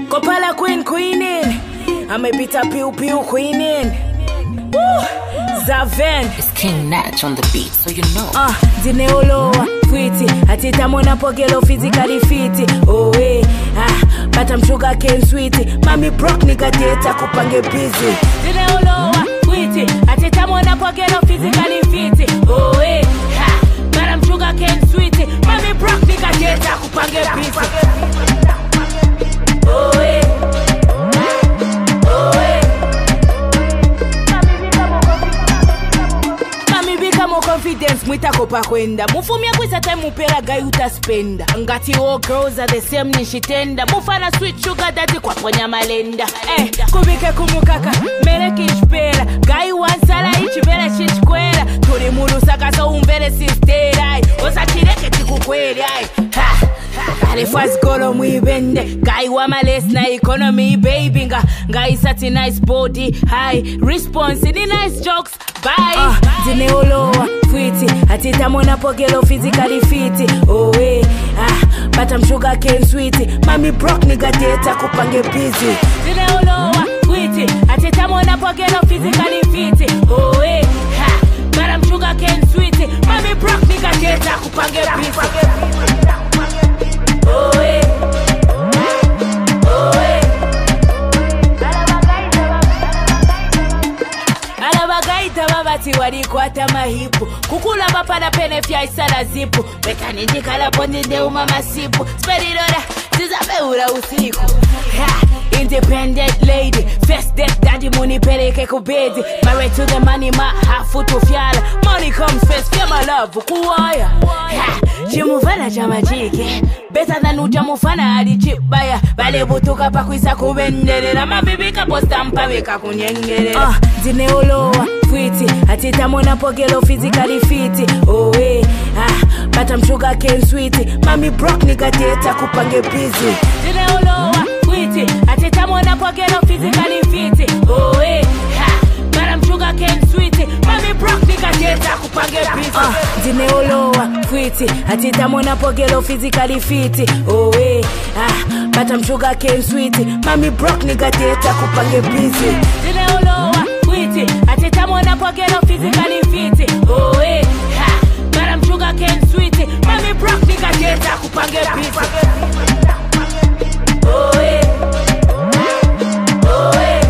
Kopala queening. Amepita piu queening. Woo! Zaven. It's King Natch on the beat, so you know. Dineoloa, fwiti. Atita mona pogelo physically fiti. Oh hey, but I'm sugar cane sweetie. Mami broke nigga data kupange busy. Dineoloa, fwiti. Atita mona pogelo physically fiti. Oh hey, but I'm sugar cane sweetie. Mami broke nigga data kupange busy. Oh hey. Confidence mwita kopa kwenda mufumia kwisa time upera guy utaspenda ngati all girls are the same nishitenda mufana sweet sugar daddy kwa ponya malenda kubike kumukaka mere kishpera guy wansala ichibera chichkwera turi murusaka so umbere sistera osachireke chikukwera Kale fast golo mwibende guy wa males na economy baby guy sati nice body high response ni nice jokes bye dineoloa fwiti atita mona pogelo physically fiti oh hey but I'm sugar cane sweetie mami broke nigga data kupange busy dineoloa fwiti atita mona pogelo physically fiti oh hey but I'm sugar cane sweetie mami broke nigga data kupange busy oh hey oh hey alabagaita babati wali kwata mahipu kukula bapana pene fya isala zipu betani njikala pondi ndeuma masipu speridora zizabeura usiku independent lady first death daddy money peleke kubedi married to the money ma hafu tufyala money comes first fya my love kuwaya chimufana chama chike better than ujamufana alichibaya bale butuka pakwisa kubenderera mabibika posta mpaweka kunyengerera dineoloa fwiti atita mona pogelo physically fiti oh hey but I'm sugar cane sweetie mami broke nigga data kupange busy dineoloa fwiti atita mona pogelo physically fiti oh hey but I'm sugar cane sweetie mami broke nigga data kupange busy dineoloa fwiti atita mona pogelo physically fiti oh hey but I'm sugar cane sweetie mami broke nigga data kupange busy dineoloa fwiti atita mona pogelo physically fiti oh hey but I'm sugar cane sweetie mami broke nigga data kupange busy oh hey oh hey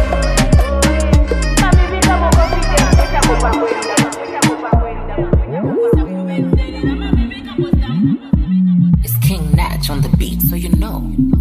It's King Natch on the beat, so you know.